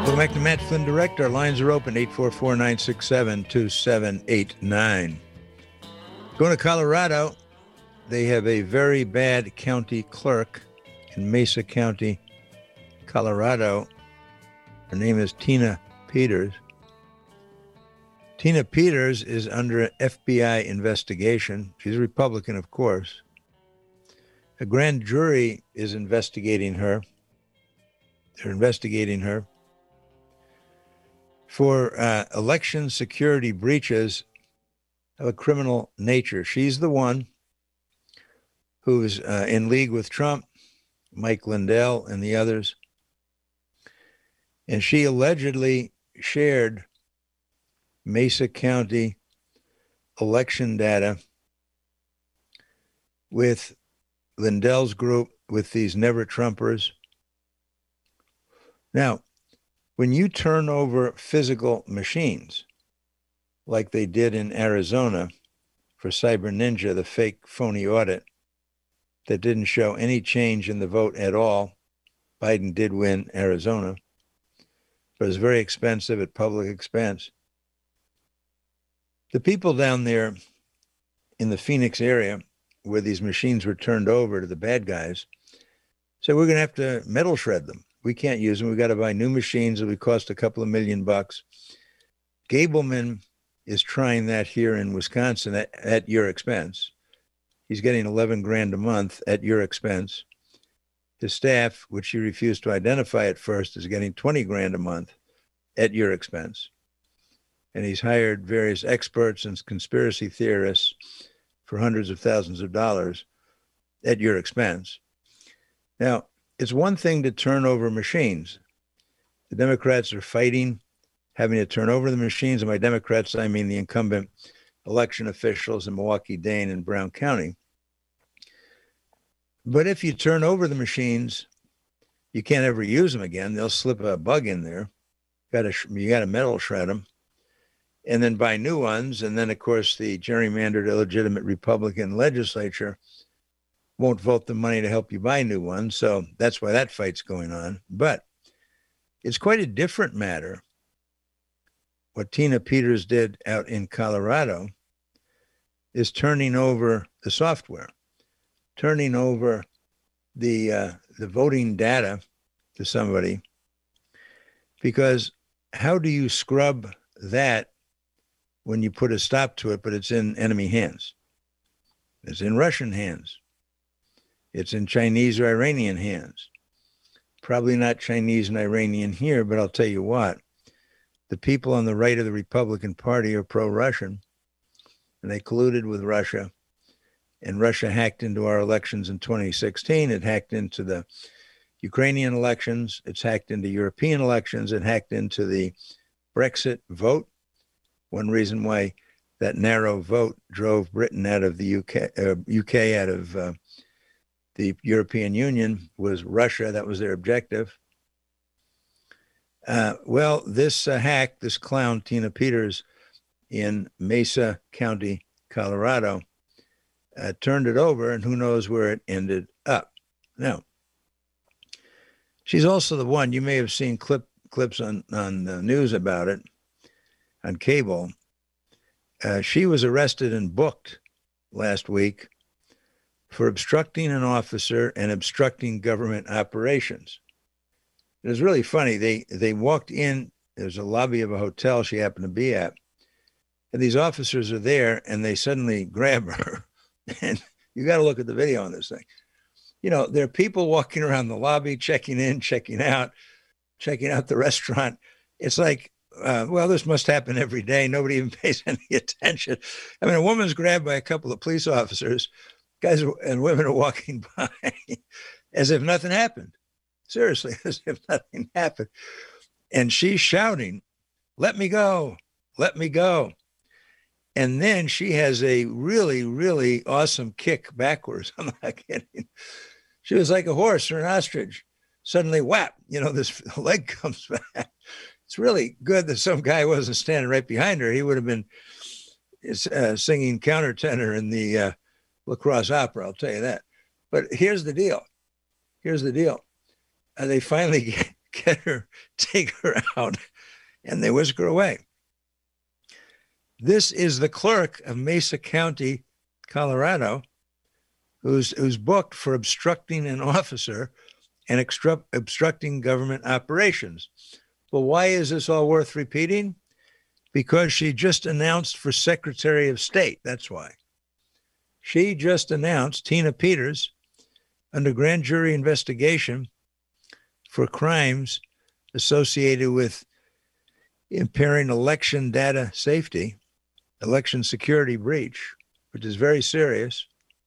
Welcome back to Matt Flynn Direct. Our lines are open, 844-967-2789. Going to Colorado, they have a very bad county clerk in Mesa County, Colorado. Her name is Tina Peters. Tina Peters is under an FBI investigation. She's a Republican, of course. A grand jury is investigating her. They're investigating her for election security breaches of a criminal nature. She's the one who's in league with Trump, Mike Lindell, and the others. And she allegedly shared Mesa County election data with Lindell's group, with these never-Trumpers. Now, when you turn over physical machines, like they did in Arizona for Cyber Ninja, the fake phony audit that didn't show any change in the vote at all, Biden did win Arizona, but it was very expensive at public expense. The people down there in the Phoenix area where these machines were turned over to the bad guys said, we're going to have to metal shred them. We can't use them. We've got to buy new machines. It would cost a couple of $1 million. Gableman is trying that here in Wisconsin at your expense. He's getting $11,000 a month at your expense. His staff, which he refused to identify at first, is getting $20,000 a month at your expense. And he's hired various experts and conspiracy theorists for hundreds of thousands of dollars at your expense. Now, it's one thing to turn over machines. The Democrats are fighting having to turn over the machines. And by Democrats, I mean the incumbent election officials in Milwaukee-Dane and Brown County. But if you turn over the machines, you can't ever use them again. They'll slip a bug in there. You got to metal shred them and then buy new ones. And then, of course, the gerrymandered, illegitimate Republican legislature won't vote the money to help you buy new ones. So that's why that fight's going on. But it's quite a different matter what Tina Peters did out in Colorado is turning over the software, turning over the voting data to somebody. Because how do you scrub that when you put a stop to it, but it's in enemy hands? It's in Russian hands. It's in Chinese or Iranian hands. Probably not Chinese and Iranian here, but I'll tell you what, the people on the right of the Republican Party are pro-Russian, and they colluded with Russia, and Russia hacked into our elections in 2016. It hacked into the Ukrainian elections. It's hacked into European elections. It hacked into the Brexit vote. One reason why that narrow vote drove Britain out of the UK out of the European Union was Russia. That was their objective. Well, this hack, this clown, Tina Peters, in Mesa County, Colorado, turned it over, and who knows where it ended up. Now, she's also the one, you may have seen clips on the news about it, on cable. She was arrested and booked last week for obstructing an officer and obstructing government operations. It was really funny. They walked in, there's a lobby of a hotel she happened to be at, and these officers are there, and they suddenly grab her. And you got to look at the video on this thing. You know, there are people walking around the lobby, checking in, checking out the restaurant. It's like, well, this must happen every day. Nobody even pays any attention. I mean, a woman's grabbed by a couple of police officers. Guys and women are walking by as if nothing happened. Seriously, as if nothing happened. And she's shouting, let me go, let me go. And then she has a really, really awesome kick backwards. I'm not kidding. She was like a horse or an ostrich. Suddenly, whap, this leg comes back. It's really good that some guy wasn't standing right behind her. He would have been singing countertenor in the La Crosse Opera, I'll tell you that. But here's the deal. They finally better take her out. And they whisk her away. This is the clerk of Mesa County, Colorado, who's booked for obstructing an officer and obstructing government operations. Well, why is this all worth repeating? Because she just announced for Secretary of State. That's why. She just announced, Tina Peters, under grand jury investigation for crimes associated with impairing election data safety, election security breach, which is very serious,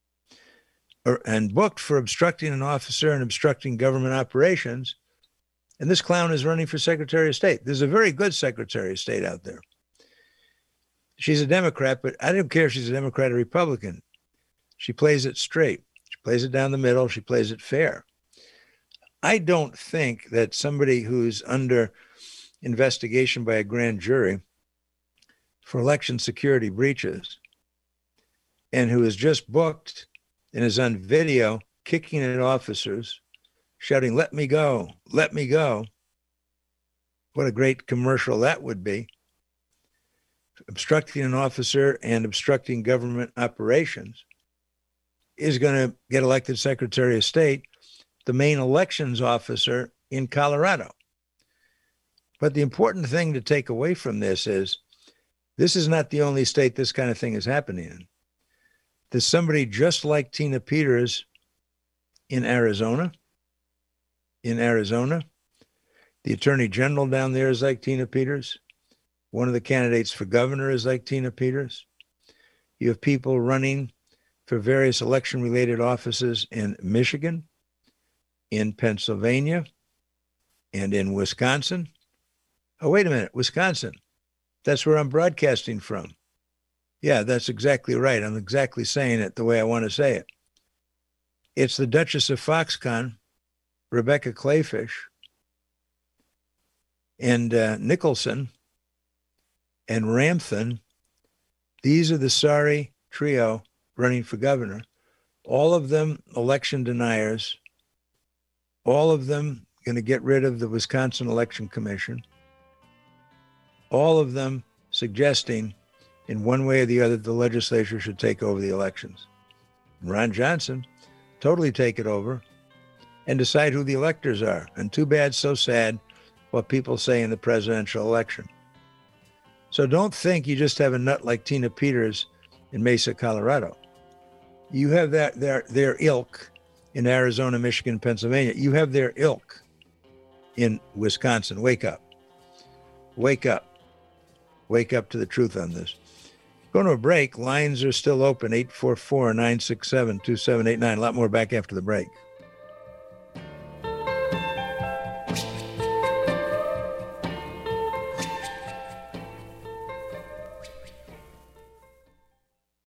and booked for obstructing an officer and obstructing government operations. And this clown is running for Secretary of State. There's a very good Secretary of State out there. She's a Democrat, but I don't care if she's a Democrat or Republican. She plays it straight. She plays it down the middle. She plays it fair. I don't think that somebody who's under investigation by a grand jury for election security breaches and who is just booked and is on video kicking at officers, shouting, "Let me go, let me go." What a great commercial that would be. Obstructing an officer and obstructing government operations is going to get elected Secretary of State, the main elections officer in Colorado. But the important thing to take away from this is not the only state this kind of thing is happening in. There's somebody just like Tina Peters in Arizona. In Arizona, the Attorney General down there is like Tina Peters. One of the candidates for governor is like Tina Peters. You have people running for various election-related offices in Michigan, in Pennsylvania, and in Wisconsin. Oh, wait a minute, Wisconsin. That's where I'm broadcasting from. Yeah, that's exactly right. I'm exactly saying it the way I want to say it. It's the Duchess of Foxconn, Rebecca Clayfish, and Nicholson, and Ramthun. These are the sorry trio running for governor. All of them election deniers. All of them going to get rid of the Wisconsin Election Commission. All of them suggesting in one way or the other the legislature should take over the elections. Ron Johnson, totally take it over and decide who the electors are. And too bad, so sad, what people say in the presidential election. So don't think you just have a nut like Tina Peters in Mesa, Colorado. You have their ilk in Arizona, Michigan, Pennsylvania. You have their ilk in Wisconsin. Wake up. Wake up. Wake up to the truth on this. Going to a break. Lines are still open, 844-967-2789. A lot more back after the break.